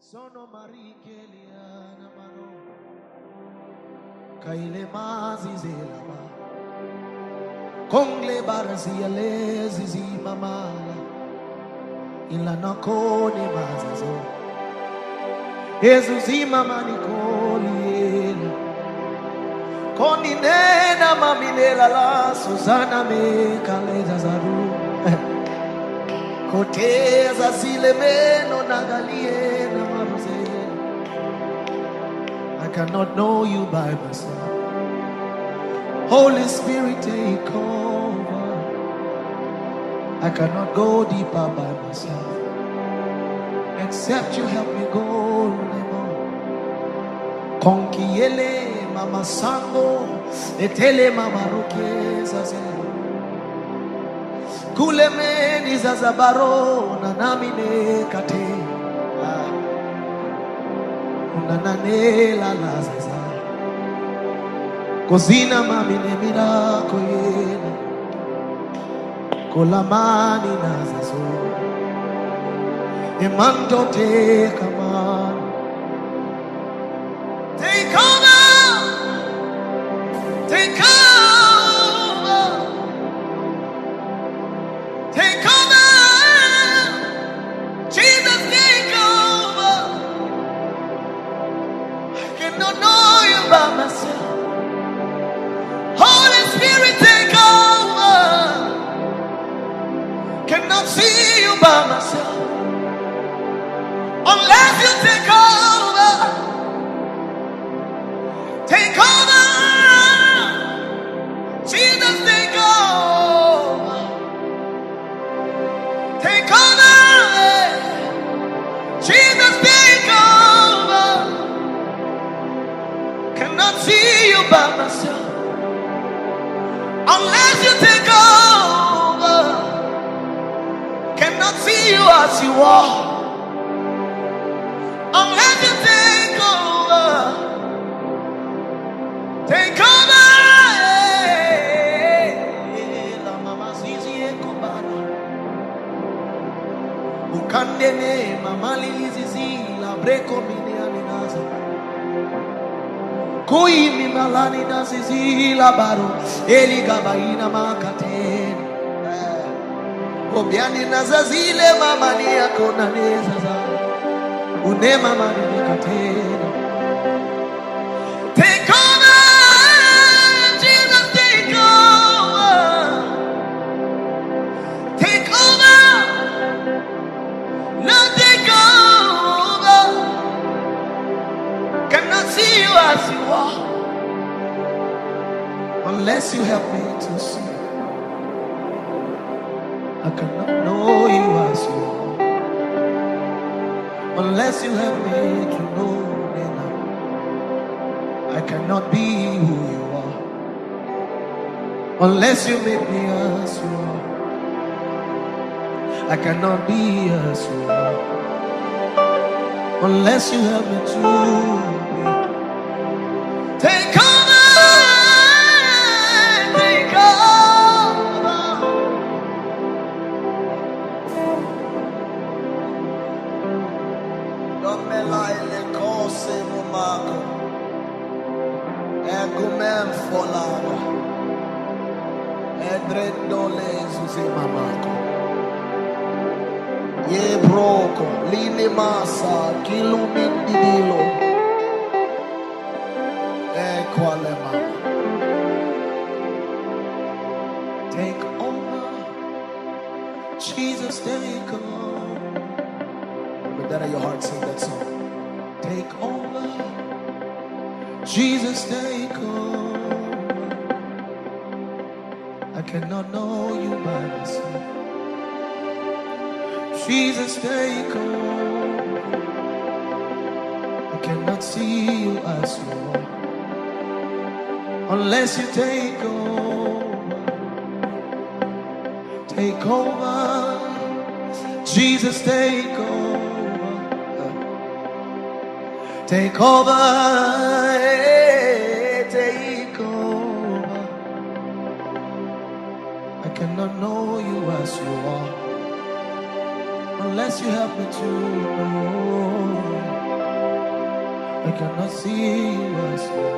Sono marikeliana mano kaile mazizela kongle barazia lezi mamala ila nakoni mazazo Jesus mama nikoliela koni nena mamilela la Susana me kaleza zaru koteza zile meno nagalie na maruze. I cannot know you by myself. Holy Spirit, take over. I cannot go deeper by myself. Except you help me go. Konkiele mama sango, etele mama rokeza ze. Kule meni zazabaro na namine kate. Unananela lazaza. Kozina mamine mirako yena. Kolamani nazazo. Emando te kaman. Take over. Take over. Take over. Jesus, take over. I cannot know you by myself. Holy Spirit, take over. Cannot see you by myself. Unless you take over. Take over. Jesus, take over. Take over. Jesus, take over. Cannot see you by myself. Unless you take over. Cannot see you as you are. Unless you take over. Take over. La mama zizi ekubana. Ukandene mama lilizizi la breko mine alinaza. Kui mimalani na zizi la baro. Eli gabaina makateni. Obiani na zazile mama ni akona nezaza. Une mama ni kateni. Take over, Jesus, take over. Take over. Now take over. Cannot see you as you are. Unless you help me to see. I cannot know you as you are. Unless you help me to know me now. I cannot be who you are. Unless you make me as you are. I cannot be as you are. Unless you help me to be. Take over. Take over. Don't me lie, le cose mumako. Egumem folava. Edredole zuzi mamako. Ye broko, lini masa, kilumindilo. Equale mama. Take over. Jesus, take over. With that at your heart, sing that song. Take over. Jesus, take over. I cannot know you by myself. Jesus, take over. I cannot see you as you are. Unless you take over. Take over. Jesus, take over. Take over. Take over. I cannot know you as you are. Unless you help me to know. cannot see you as you.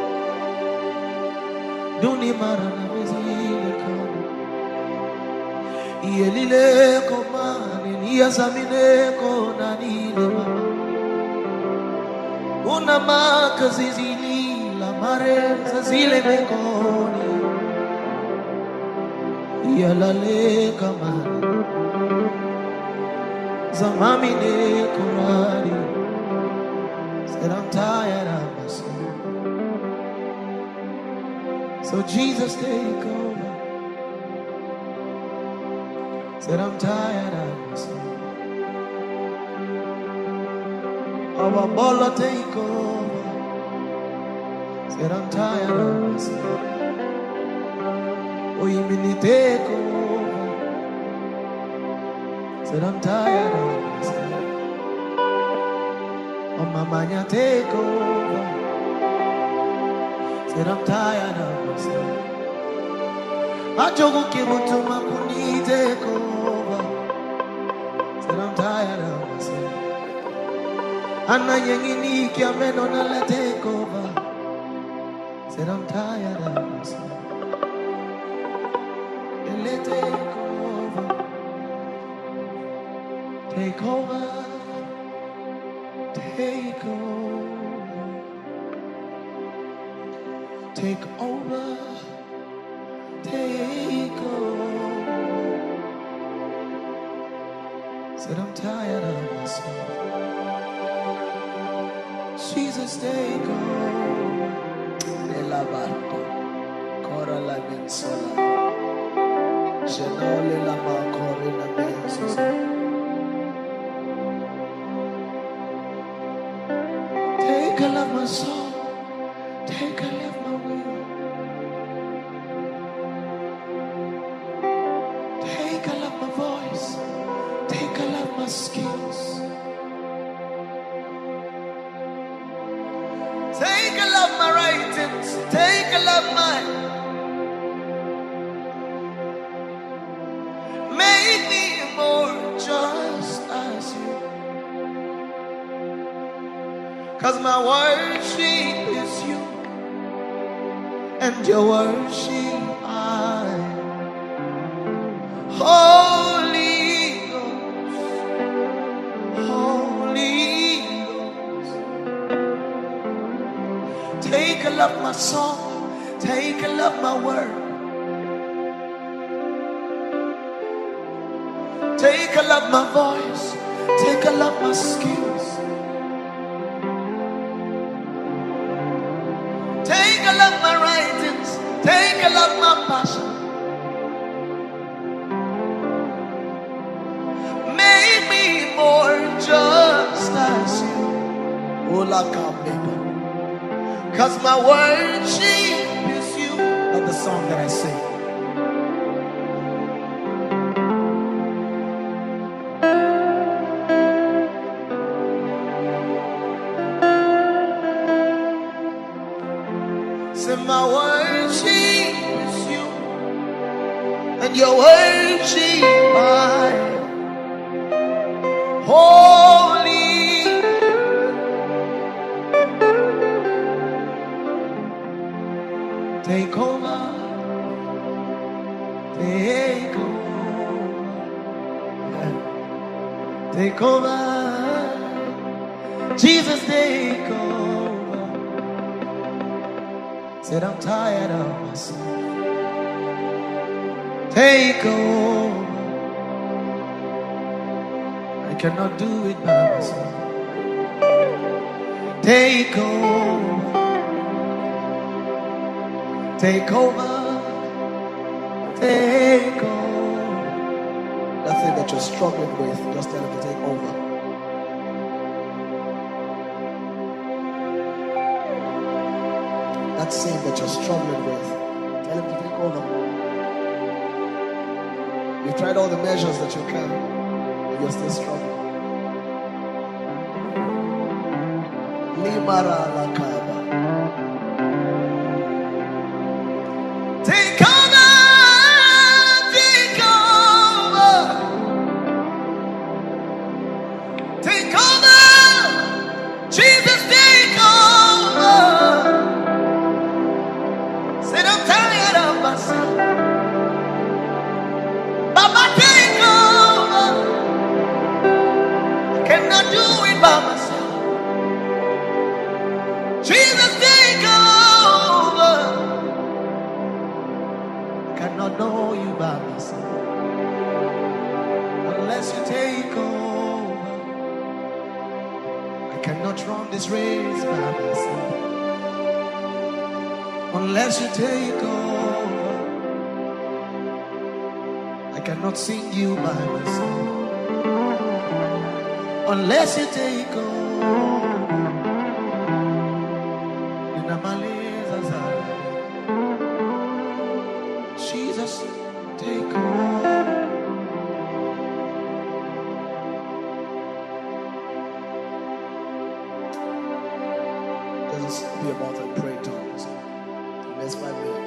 Duni marana vezile kona. Iyelile komane niyazamine kona nile mama. Una makazi zili la mare zile mekoni. Iyalale kamane zamamine korani. Said I'm tired of myself. So Jesus take over. Said I'm tired of myself. Our Bolo take over. Said I'm tired of myself. Oh, you mean take over. Said I'm tired of myself. Oh, Mamanya take over. Said I'm tired of myself. Ajogu kibutu makuni take over. Said I'm tired of myself. Anna yengini kiameno na let take over. Said I'm tired of myself. Let take over. Take over. Take over. Take over. Take over. Said I'm tired of myself. Jesus, take over. Elabato, Corala Mensola, Genole Lama Corina Mensos. Take a love my soul, take a love my will. Take a love my voice, take a love my skills. Take a love my writings, take a love my. Make me more just as you. 'Cause my worship is you, and your worship I. Holy Ghost, Holy Ghost. Take a love my song, take a love my word. Take a love my voice, take a love my skills. Take a love my writings, take a love my passion. Make me more just as you. Ola Kameba. 'Cause my worship is you. Not the song that I sing. Say my worship is you, and your worship mine. Holy. Take over, take over, take over, Jesus, take over. Said I'm tired of myself. Take over. I cannot do it by myself. Take over. Take over. Take over. That thing that you're struggling with, just tell him to take over. That sin that you're struggling with, tell him to take over. You've tried all the measures that you can, but you're still struggling. Limara lakaba. Take over, take over, take over, Jesus, take over. unless you take over. I cannot run this race by myself. Unless you take over, I cannot sing you by myself. Unless you take over, in a malaise, Jesus, take over. Let us be about and pray tongues. The next 5 minutes.